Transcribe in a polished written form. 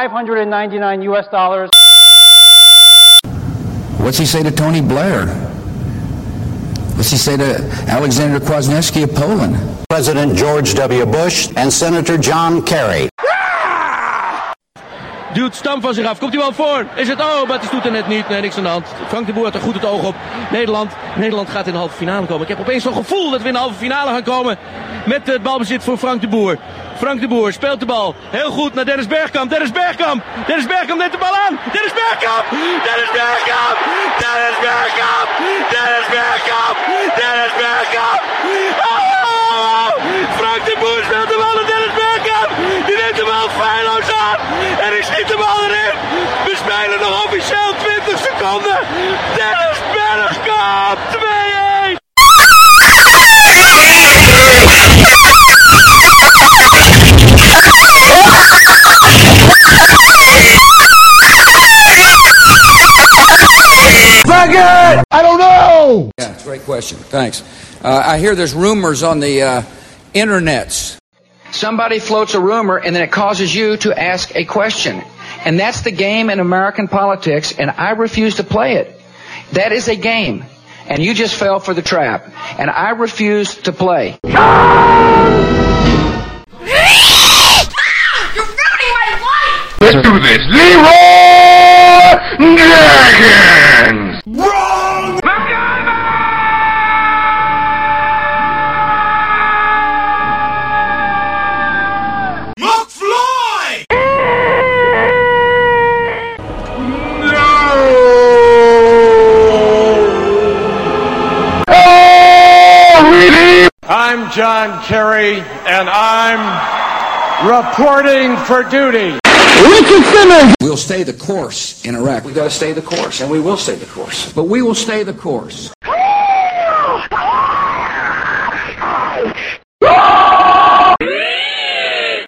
$599 US. What's he say to Tony Blair? What's he say to Alexander Kwasniewski of Poland? President George W. Bush and Senator John Kerry. Duwt Stam van zich af. Komt hij wel voor? Is het? Oh, maar het doet er net niet. Nee, niks aan de hand. Frank de Boer had er goed het oog op. Nederland gaat in de halve finale komen. Ik heb opeens zo'n gevoel dat we in de halve finale gaan komen. Met het balbezit voor Frank de Boer. Frank de Boer speelt de bal. Heel goed naar Dennis Bergkamp. Dennis Bergkamp neemt de bal aan. Dennis Bergkamp. Oh! Frank de Boer speelt de bal naar Dennis Bergkamp. Die neemt de bal feilloos aan. En ik schiet de bal erin. We spelen nog officieel 20 seconden. Dennis Bergkamp. 2-1. I don't know! Yeah, it's a great question. Thanks. I hear there's rumors on the internets. Somebody floats a rumor and then it causes you to ask a question. And that's the game in American politics, and I refuse to play it. That is a game, and you just fell for the trap. And I refuse to play. You're ruining my life! Let's do this. Leroy Jenkins! Wrong! McFly! No! Oh, really? I'm John Kerry, and I'm reporting for duty. We'll stay the course in Iraq. We've got to stay the course, and we will stay the course. But we will stay the course.